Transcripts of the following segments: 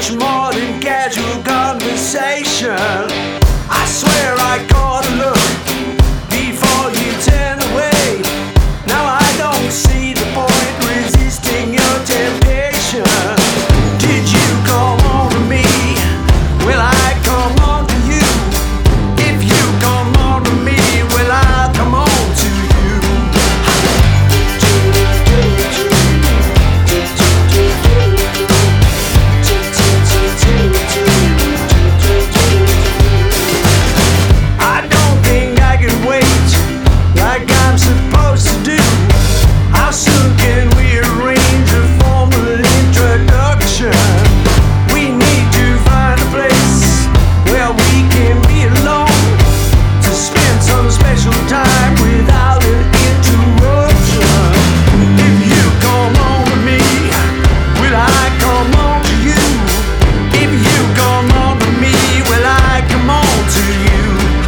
much more than casual conversation. I swear I caught a look before you turned away. Now I don't see the point resisting your temptation. Did you come on to me? Will I come on to you? If you come on to me, will I come on to you? I don't think I can wait like I'm supposed to do. How soon can we arrange a formal introduction? We need to find a place where we can be alone to spend some special time without an interruption. If you come on to me, will I come on to you? If you come on to me, will I come on to you?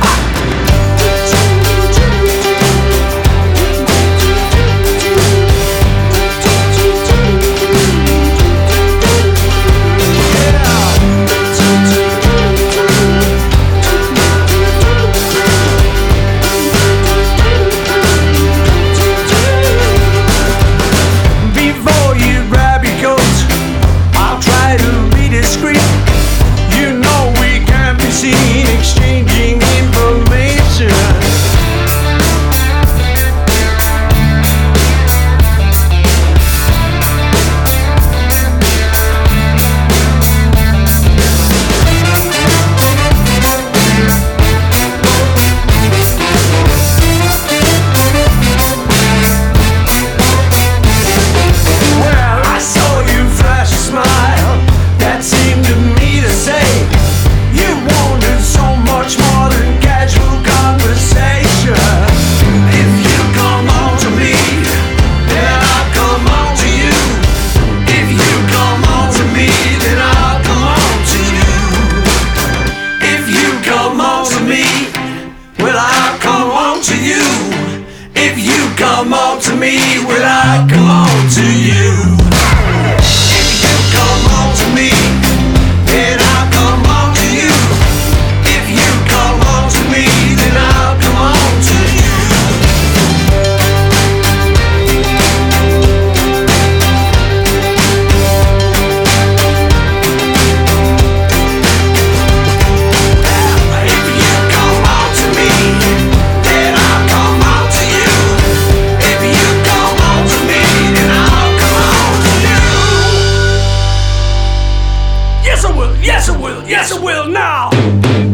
Before you grab your coat, I'll try to be discreet. You know we can't be seen exchanging information. Well, I saw you flash a smile that seemed to me to say you wanted so much more than casual conversation. If you come on to me, then I'll come on to you. If you come on to me, then I'll come on to you. If you come on to me, will I come on to you? If you come on to me, will I come on to you? If you come on to me, then I'll come on to you. If you come on to me, then I'll come on to you. If you come on to me, then I'll come on to you. If you come on to me, then I'll come on to you. Yes, I will. Yes, I will. Yes, I will now.